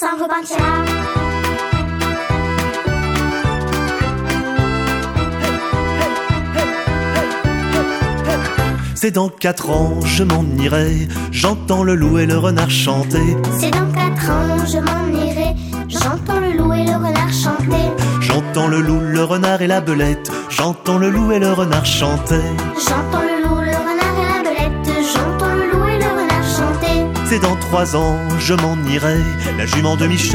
s'en repentira. C'est dans 4 ans, je m'en irai. J'entends le loup et le renard chanter. C'est dans 4 ans, je m'en irai. J'entends le loup et le renard chanter. J'entends le loup, le renard et la belette. J'entends le loup et le renard chanter. J'entends le loup, le renard et la belette. J'entends le loup et le renard chanter. C'est dans 3 ans, je m'en irai. La jument de Michel